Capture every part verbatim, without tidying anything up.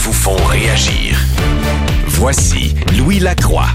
vous font réagir. Voici Louis Lacroix.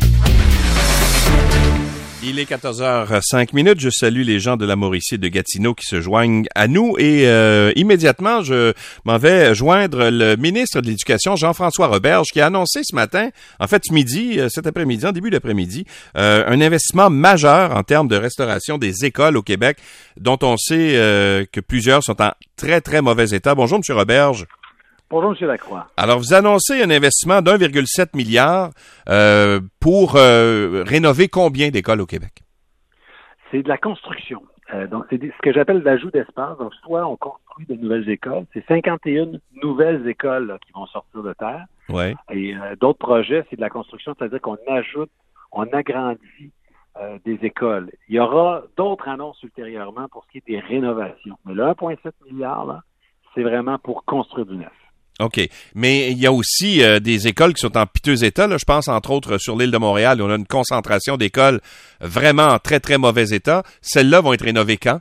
Il est quatorze heures cinq minutes. Je salue les gens de la Mauricie et de Gatineau qui se joignent à nous et euh, immédiatement, je m'en vais joindre le ministre de l'Éducation, Jean-François Roberge, qui a annoncé ce matin, en fait ce midi, cet après-midi, en début d'après-midi, euh, un investissement majeur en termes de restauration des écoles au Québec, dont on sait euh, que plusieurs sont en très, très mauvais état. Bonjour, M. Roberge. Bonjour, M. Lacroix. Alors, vous annoncez un investissement d'un virgule sept milliard euh, pour euh, rénover combien d'écoles au Québec? C'est de la construction. Euh, donc, c'est ce que j'appelle l'ajout d'espace. Donc, soit on construit de nouvelles écoles. C'est cinquante et une nouvelles écoles là, qui vont sortir de terre. Ouais. Et euh, d'autres projets, c'est de la construction, c'est-à-dire qu'on ajoute, on agrandit euh, des écoles. Il y aura d'autres annonces ultérieurement pour ce qui est des rénovations. Mais le un virgule sept milliard, là, c'est vraiment pour construire du neuf. OK. Mais il y a aussi euh, des écoles qui sont en piteux état. Là. Je pense, entre autres, sur l'île de Montréal, où on a une concentration d'écoles vraiment en très, très mauvais état. Celles-là vont être rénovées quand?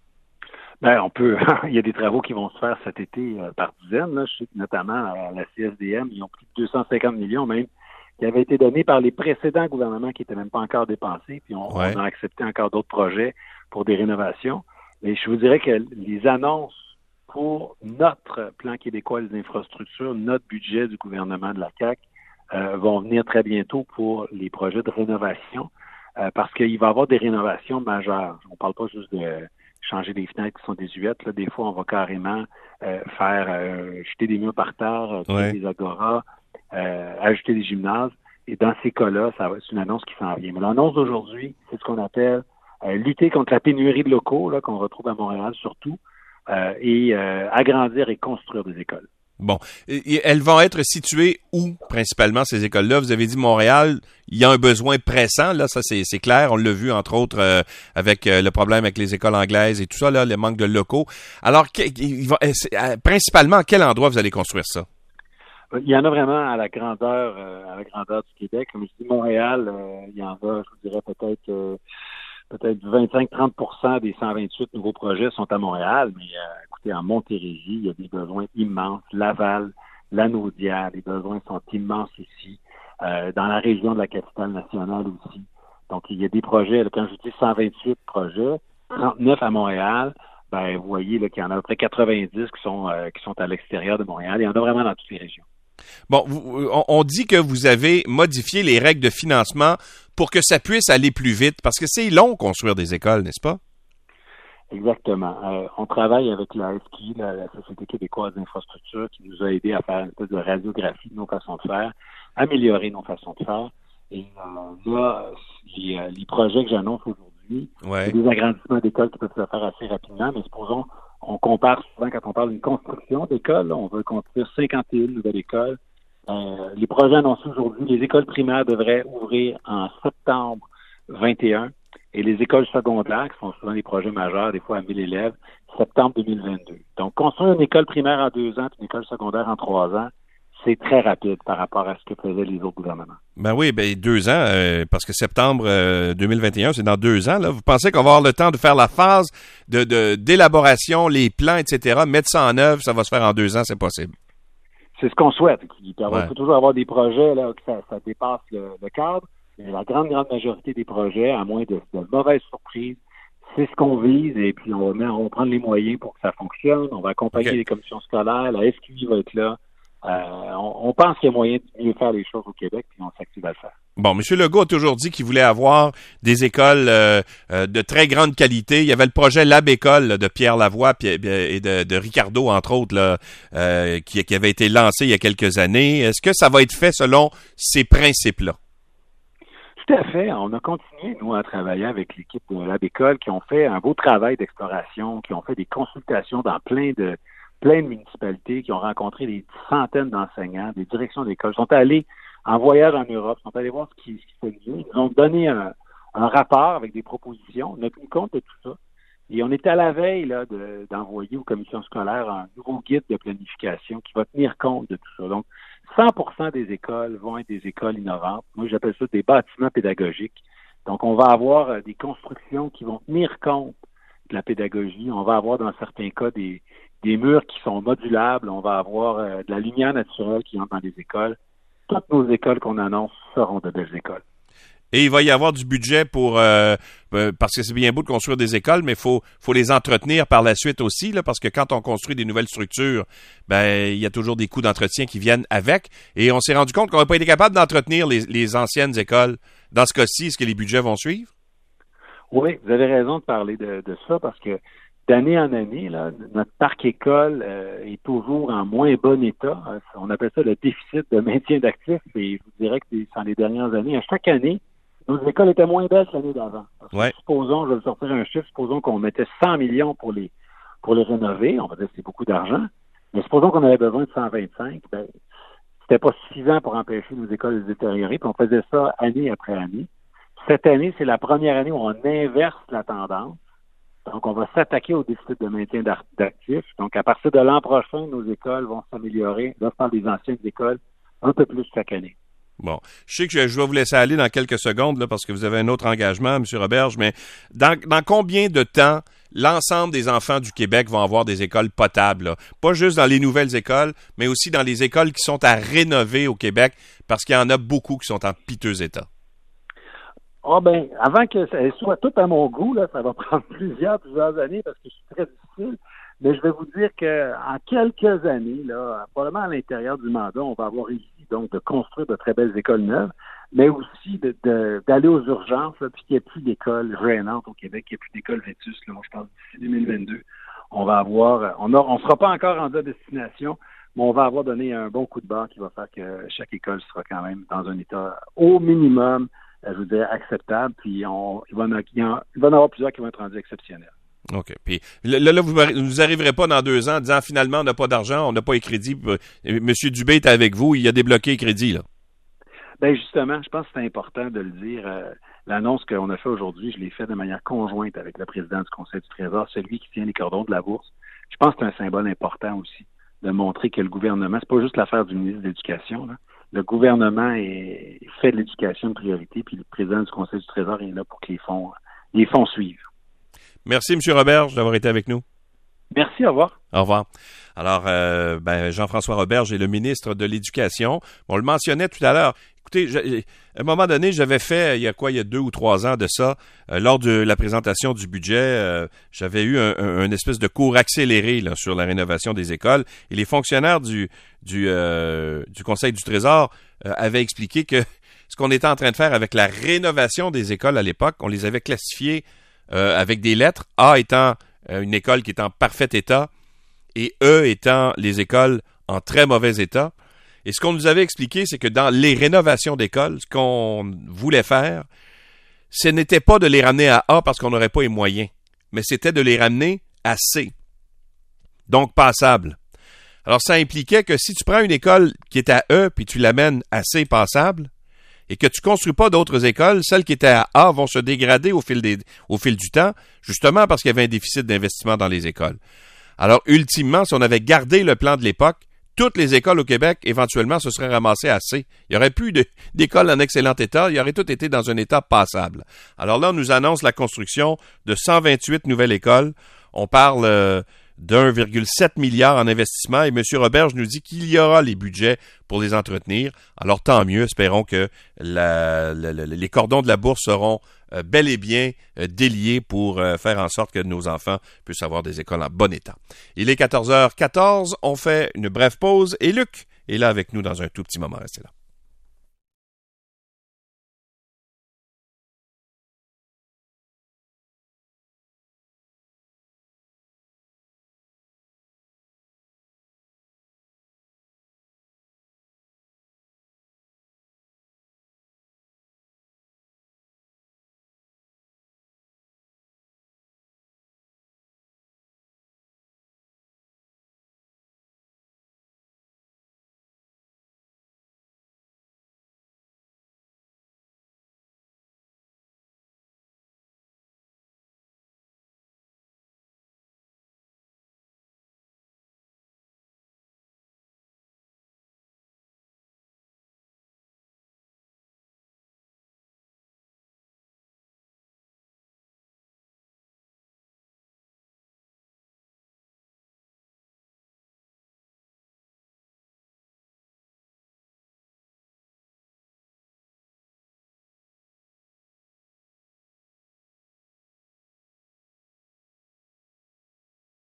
Ben, on peut. Il y a des travaux qui vont se faire cet été euh, par dizaines. Là. Je sais que notamment à la C S D M, ils ont plus de deux cent cinquante millions même qui avaient été donnés par les précédents gouvernements qui n'étaient même pas encore dépensés. Puis on, ouais. on a accepté encore d'autres projets pour des rénovations. Mais je vous dirais que les annonces pour notre plan québécois des infrastructures, notre budget du gouvernement de la C A Q euh, vont venir très bientôt pour les projets de rénovation euh, parce qu'il va y avoir des rénovations majeures. On ne parle pas juste de changer des fenêtres qui sont désuètes. Là. Des fois, on va carrément euh, faire euh, jeter des murs par terre, créer ouais. des agoras, euh, ajouter des gymnases. Et dans ces cas-là, ça va, c'est une annonce qui s'en vient. Mais l'annonce d'aujourd'hui, c'est ce qu'on appelle euh, lutter contre la pénurie de locaux là, qu'on retrouve à Montréal surtout. Euh, et euh, agrandir et construire des écoles. Bon. Et elles vont être situées où, principalement, ces écoles-là? Vous avez dit Montréal, il y a un besoin pressant, là, ça c'est, c'est clair. On l'a vu, entre autres, euh, avec euh, le problème avec les écoles anglaises et tout ça, là, le manque de locaux. Alors, il va, euh, principalement, à quel endroit vous allez construire ça? Il y en a vraiment à la grandeur, euh, à la grandeur du Québec. Comme je dis, Montréal, euh, il y en a, je vous dirais, peut-être... Euh, Peut-être vingt-cinq à trente pour cent des cent vingt-huit nouveaux projets sont à Montréal, mais euh, écoutez, en Montérégie, il y a des besoins immenses. Laval, Lanaudière, les besoins sont immenses ici. Euh, dans la région de la capitale nationale aussi. Donc, il y a des projets, là, quand je dis cent vingt-huit projets, trente-neuf à Montréal, ben vous voyez là, qu'il y en a à peu près quatre-vingt-dix qui sont euh, qui sont à l'extérieur de Montréal. Il y en a vraiment dans toutes les régions. Bon, vous, on, on dit que vous avez modifié les règles de financement pour que ça puisse aller plus vite, parce que c'est long construire des écoles, n'est-ce pas? Exactement. Euh, on travaille avec la S Q I, la, la Société québécoise d'infrastructures, qui nous a aidé à faire une espèce de radiographie de nos façons de faire, améliorer nos façons de faire. Et euh, là, les, les projets que j'annonce aujourd'hui, ouais. c'est des agrandissements d'écoles qui peuvent se faire assez rapidement, mais supposons, on compare souvent quand on parle d'une construction d'écoles, là, on veut construire cinquante et une nouvelles écoles. Euh, les projets annoncés aujourd'hui, les écoles primaires devraient ouvrir en septembre vingt et un et les écoles secondaires, qui sont souvent des projets majeurs, des fois à mille élèves, septembre deux mille vingt-deux. Donc, construire une école primaire en deux ans et une école secondaire en trois ans, c'est très rapide par rapport à ce que faisaient les autres gouvernements. Ben oui, ben deux ans, euh, parce que septembre euh, deux mille vingt et un, c'est dans deux ans. Là. Vous pensez qu'on va avoir le temps de faire la phase de, de d'élaboration, les plans, et cetera, mettre ça en œuvre, ça va se faire en deux ans, c'est possible? C'est ce qu'on souhaite. Il peut, ouais. il peut toujours avoir des projets là que ça, ça dépasse le, le cadre, mais la grande, grande majorité des projets, à moins de, de mauvaises surprises, c'est ce qu'on vise et puis on va, mettre, on va prendre les moyens pour que ça fonctionne. On va accompagner okay. les commissions scolaires, la S Q I va être là. Euh, on, on pense qu'il y a moyen de mieux faire les choses au Québec puis on s'active à le faire. Bon, M. Legault a toujours dit qu'il voulait avoir des écoles euh, euh, de très grande qualité. Il y avait le projet Lab École là, de Pierre Lavoie et de, de Ricardo, entre autres, là, euh, qui, qui avait été lancé il y a quelques années. Est-ce que ça va être fait selon ces principes-là? Tout à fait. On a continué, nous, à travailler avec l'équipe de Lab École qui ont fait un beau travail d'exploration, qui ont fait des consultations dans plein de plein de municipalités, qui ont rencontré des centaines d'enseignants, des directions d'école, sont allés en voyage en Europe, sont allés voir ce qui, ce qui se faisait. Ils nous ont donné un, un rapport avec des propositions. On a tenu compte de tout ça. Et on est à la veille là, de, d'envoyer aux commissions scolaires un nouveau guide de planification qui va tenir compte de tout ça. Donc, cent pour cent des écoles vont être des écoles innovantes. Moi, j'appelle ça des bâtiments pédagogiques. Donc, on va avoir euh, des constructions qui vont tenir compte de la pédagogie. On va avoir, dans certains cas, des, des murs qui sont modulables, on va avoir euh, de la lumière naturelle qui entre dans les écoles. Toutes nos écoles qu'on annonce seront de belles écoles. Et il va y avoir du budget pour euh, parce que c'est bien beau de construire des écoles, mais il faut, faut les entretenir par la suite aussi, là, parce que quand on construit des nouvelles structures, ben il y a toujours des coûts d'entretien qui viennent avec. Et on s'est rendu compte qu'on n'a pas été capable d'entretenir les, les anciennes écoles. Dans ce cas-ci, est-ce que les budgets vont suivre? Oui, vous avez raison de parler de, de ça, parce que d'année en année, là, notre parc école euh, est toujours en moins bon état. On appelle ça le déficit de maintien d'actifs. Et je vous dirais que c'est dans les dernières années, à chaque année, nos écoles étaient moins belles que l'année d'avant. Ouais. Supposons, je vais vous sortir un chiffre, supposons qu'on mettait cent millions pour les pour les rénover, on va dire que c'est beaucoup d'argent, mais supposons qu'on avait besoin de cent vingt-cinq, ben, c'était pas suffisant pour empêcher nos écoles de se détériorer, puis on faisait ça année après année. Cette année, c'est la première année où on inverse la tendance. Donc, on va s'attaquer au déficit de maintien d'actifs. Donc, à partir de l'an prochain, nos écoles vont s'améliorer. Là, je parle des anciennes écoles, un peu plus chaque année. Bon, je sais que je, je vais vous laisser aller dans quelques secondes là, parce que vous avez un autre engagement, M. Roberge, mais dans, dans combien de temps l'ensemble des enfants du Québec vont avoir des écoles potables? Là? Pas juste dans les nouvelles écoles, mais aussi dans les écoles qui sont à rénover au Québec, parce qu'il y en a beaucoup qui sont en piteux état. Ah oh ben, avant que ça soit tout à mon goût, là, ça va prendre plusieurs, plusieurs années parce que c'est très difficile. Mais je vais vous dire qu'en quelques années, là, probablement à l'intérieur du mandat, on va avoir réussi donc de construire de très belles écoles neuves, mais aussi de, de, d'aller aux urgences, là, puis qu'il n'y ait plus d'écoles gênantes au Québec, qu'il n'y ait plus d'écoles vétustes, là, je pense d'ici deux mille vingt-deux. On va avoir, on ne on sera pas encore rendu à destination, mais on va avoir donné un bon coup de barre qui va faire que chaque école sera quand même dans un état au minimum, je veux dire, acceptable, puis on, il, va en, il va en avoir plusieurs qui vont être rendus exceptionnels. OK. Puis là, là vous ne arriverez pas dans deux ans en disant finalement on n'a pas d'argent, on n'a pas les crédits. Monsieur Dubé est avec vous, il a débloqué les crédits, là. Bien, justement, je pense que c'est important de le dire. Euh, l'annonce qu'on a fait aujourd'hui, je l'ai fait de manière conjointe avec le président du Conseil du Trésor, celui qui tient les cordons de la bourse. Je pense que c'est un symbole important aussi de montrer que le gouvernement, c'est pas juste l'affaire du ministre de l'Éducation, là. Le gouvernement est, fait de l'éducation une priorité, puis le président du Conseil du Trésor est là pour que les fonds, les fonds suivent. Merci, M. Roberge, d'avoir été avec nous. Merci, au revoir. Au revoir. Alors, euh, ben, Jean-François Roberge est le ministre de l'Éducation. On le mentionnait tout à l'heure. Écoutez, je, à un moment donné, j'avais fait, il y a quoi, il y a deux ou trois ans de ça, euh, lors de la présentation du budget, euh, j'avais eu un, un, un espèce de cours accéléré là, sur la rénovation des écoles. Et les fonctionnaires du, du, euh, du Conseil du Trésor euh, avaient expliqué que ce qu'on était en train de faire avec la rénovation des écoles à l'époque, on les avait classifiées euh, avec des lettres, A étant euh, une école qui est en parfait état et E étant les écoles en très mauvais état. Et ce qu'on nous avait expliqué, c'est que dans les rénovations d'écoles, ce qu'on voulait faire, ce n'était pas de les ramener à A parce qu'on n'aurait pas les moyens, mais c'était de les ramener à C, donc passable. Alors, ça impliquait que si tu prends une école qui est à E puis tu l'amènes à C passable, et que tu construis pas d'autres écoles, celles qui étaient à A vont se dégrader au fil des, au fil du temps, justement parce qu'il y avait un déficit d'investissement dans les écoles. Alors, ultimement, si on avait gardé le plan de l'époque, toutes les écoles au Québec, éventuellement, se seraient ramassées à C. Il n'y aurait plus de, d'écoles en excellent état, il y aurait tout été dans un état passable. Alors là, on nous annonce la construction de cent vingt-huit nouvelles écoles. On parle euh, d'un virgule sept milliard en investissement et M. Roberge nous dit qu'il y aura les budgets pour les entretenir. Alors tant mieux, espérons que la, la, la, les cordons de la bourse seront euh, bel et bien euh, déliés pour euh, faire en sorte que nos enfants puissent avoir des écoles en bon état. Il est quatorze heures quatorze, on fait une brève pause et Luc est là avec nous dans un tout petit moment. Restez là.